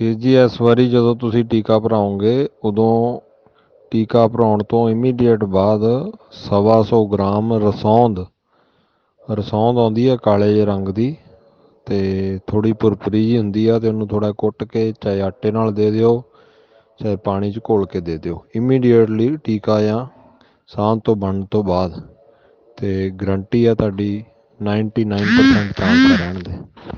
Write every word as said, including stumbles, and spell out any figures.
ਵੀਰ ਜੀ ਇਸ ਵਾਰੀ ਜਦੋਂ ਤੁਸੀਂ ਟੀਕਾ ਭਰਾਓਗੇ ਉਦੋਂ ਟੀਕਾ ਭਰਾਉਣ ਤੋਂ ਇਮੀਡੀਏਟ ਬਾਅਦ ਸਵਾ ਸੌ ਗ੍ਰਾਮ ਰਸੌਂਦ ਰਸੌਂਦ ਆਉਂਦੀ ਹੈ ਕਾਲੇ ਜਿਹੇ ਰੰਗ ਦੀ, ਅਤੇ ਥੋੜ੍ਹੀ ਭੁਰਭੁਰੀ ਜਿਹੀ ਹੁੰਦੀ ਆ, ਅਤੇ ਉਹਨੂੰ ਥੋੜ੍ਹਾ ਕੁੱਟ ਕੇ ਚਾਹੇ ਆਟੇ ਨਾਲ ਦੇ ਦਿਓ ਚਾਹੇ ਪਾਣੀ 'ਚ ਘੋਲ ਕੇ ਦੇ ਦਿਓ ਇਮੀਡੀਏਟਲੀ ਟੀਕਾ ਜਾਂ ਸਾਹ ਤੋਂ ਬਣਨ ਤੋਂ ਬਾਅਦ। ਅਤੇ ਗਰੰਟੀ ਆ ਤੁਹਾਡੀ ਨਾਈਨਟੀ ਨਾਈਨ ਪਰਸੈਂਟ ਚਾਂਸ ਆ ਰਹਿਣ ਦੇ।